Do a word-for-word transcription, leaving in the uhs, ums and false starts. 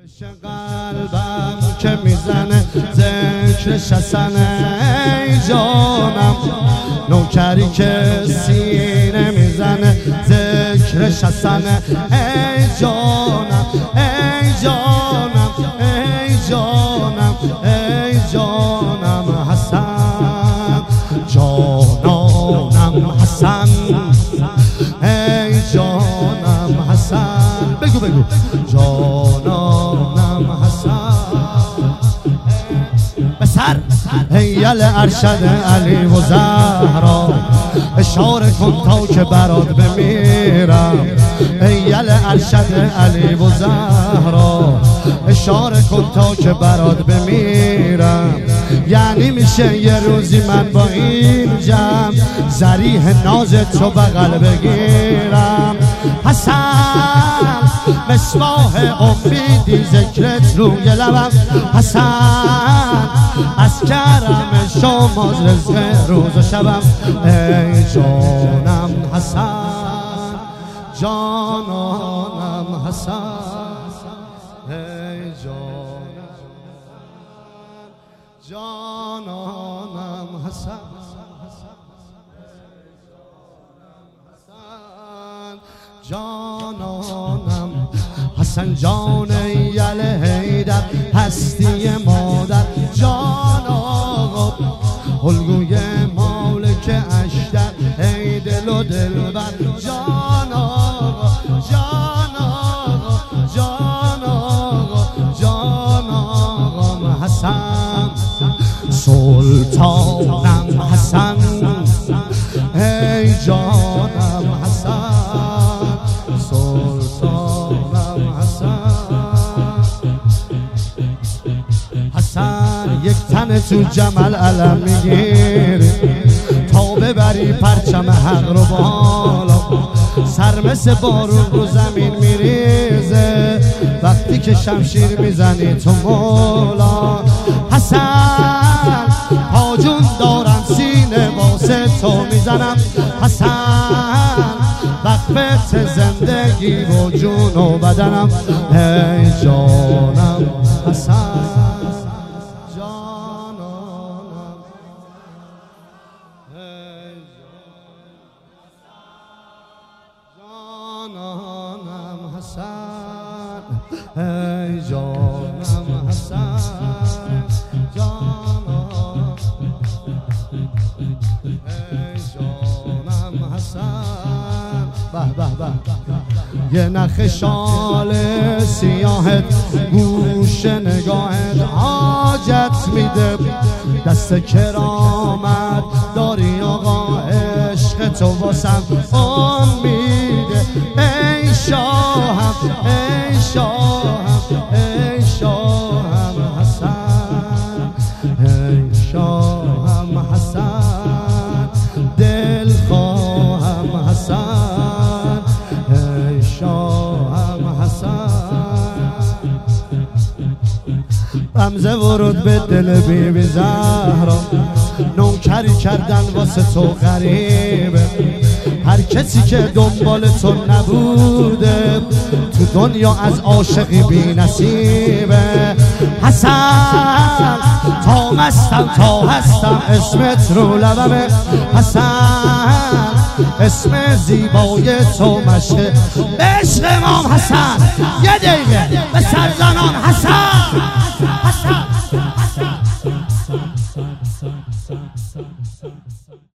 قلبم که میزنه ذکرش حسنه ای جانم، نوکری که سینه میزنه ذکرش حسنه ای جانم ای جانم ای جانم ای جانم حسن جانانم حسن ای جانم حسن بگو بگو جانانم حسن بسر هیل ارشد علی و زهرا اشاره کن تا که برات بمیرم. هیل ارشد علی و زهرا اشاره کن تا که برات بمیرم. یعنی میشه یه روزی من با این جمع ذریح ناز تو بغل بگیرم. حسن مصباح امیدی ذکرت روی لبم، حسن از کرم شماست رزق روز و شبم. ای جانم حسن جانانم حسن ای جانم جانانم حسن جانانم حسن جان یل حیدر هستی مادر جان آقا الگوی مالک اشتر ای دل و دلبر جان آقا جان آقا جان آقا جان آقا حسن سلطانم حسن ای جانم حسن یک تن تو جمل علم میگیری تا ببری پرچم حق رو بالا. سر مثل بارون رو زمین میریزه وقتی که شمشیر میزنی تو مولا. حسن پاجون دارم سینه واسه تو میزنم. حسن وقفت زندگی و جون و بدنم. ای جانم حسن جانانم حسن ای جانم حسن جانم ای جانم حسن به به به یه نخ شال سیاهت گوش نگاهت حاجت میده. دست کرامت داری آقا عشق تو واسم امیده. ای شاهم ای شاهم ای شاهم حسن ای شاهم حسن دل خواهم حسن ای شاهم حسن. رمز ورود به دل بی بی زهرا نوکری کردن واسه تو غریبه. هر کسی که دنبال تو نبوده تو دنیا از عاشقی بی نصیبه. حسن تا مستم تا هستم اسمت رو لبمه. حسن اسم زیبای تو مشقه به عشق امام حسن. یه دقیقه به سرزنان حسن حسن